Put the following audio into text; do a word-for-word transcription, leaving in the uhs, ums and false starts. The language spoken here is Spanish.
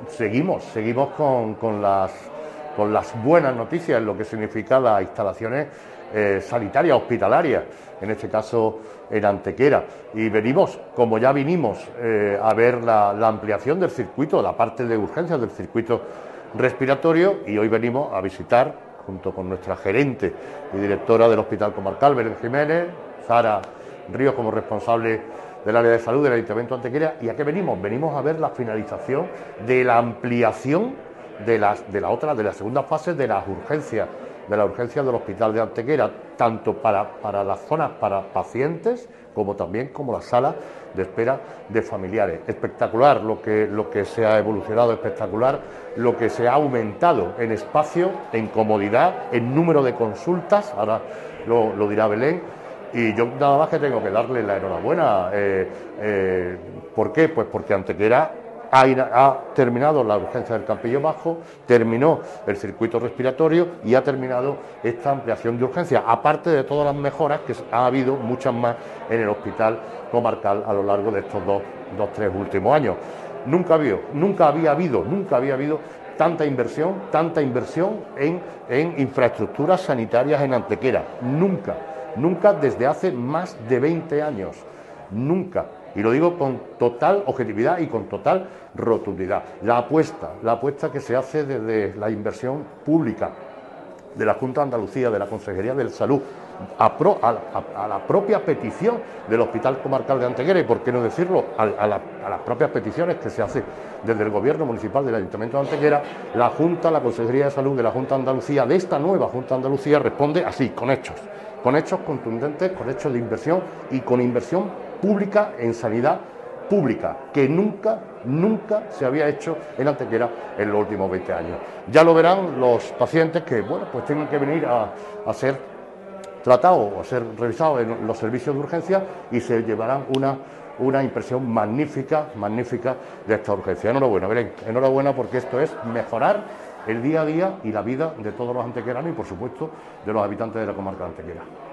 seguimos, seguimos con, con, las, con las buenas noticias en lo que significa las instalaciones eh, sanitarias, hospitalarias, en este caso en Antequera. Y venimos, como ya vinimos, eh, a ver la, la ampliación del circuito, la parte de urgencias del circuito respiratorio, y hoy venimos a visitar, junto con nuestra gerente y directora del Hospital Comarcal, Belén Jiménez, Sara Ríos como responsable del área de salud del Ayuntamiento de Antequera. ¿Y a qué venimos? Venimos a ver la finalización de la ampliación de, las, de la otra, de la segunda fase de las urgencias, de la urgencia del Hospital de Antequera, tanto para, para las zonas para pacientes como también como las salas de espera de familiares. Espectacular lo que, lo que se ha evolucionado, espectacular lo que se ha aumentado en espacio, en comodidad, en número de consultas, ahora lo, lo dirá Belén. Y yo nada más que tengo que darle la enhorabuena. Eh, eh, ¿Por qué? Pues porque Antequera ha, ha terminado la urgencia del Campillo Bajo, terminó el circuito respiratorio y ha terminado esta ampliación de urgencia, aparte de todas las mejoras que ha habido, muchas más, en el Hospital Comarcal a lo largo de estos dos, dos tres últimos años. Nunca había, nunca había habido, nunca había habido tanta inversión, tanta inversión en, en infraestructuras sanitarias en Antequera. Nunca. Nunca desde hace más de veinte años, nunca, y lo digo con total objetividad y con total rotundidad. La apuesta, la apuesta que se hace desde la inversión pública de la Junta de Andalucía, de la Consejería de Salud, a, pro, a, a, a la propia petición del Hospital Comarcal de Antequera, y por qué no decirlo, a, a, la, a las propias peticiones que se hacen desde el Gobierno Municipal del Ayuntamiento de Antequera, la Junta, la Consejería de Salud de la Junta de Andalucía, de esta nueva Junta de Andalucía, responde así, con hechos. Con hechos contundentes, con hechos de inversión y con inversión pública en sanidad pública, que nunca, nunca se había hecho en Antequera en los últimos veinte años. Ya lo verán los pacientes que, bueno, pues tengan que venir a, a ser tratados o a ser revisados en los servicios de urgencia y se llevarán una, una impresión magnífica, magnífica de esta urgencia. Enhorabuena, Belén, enhorabuena, porque esto es mejorar el día a día y la vida de todos los antequeranos y, por supuesto, de los habitantes de la comarca de Antequera.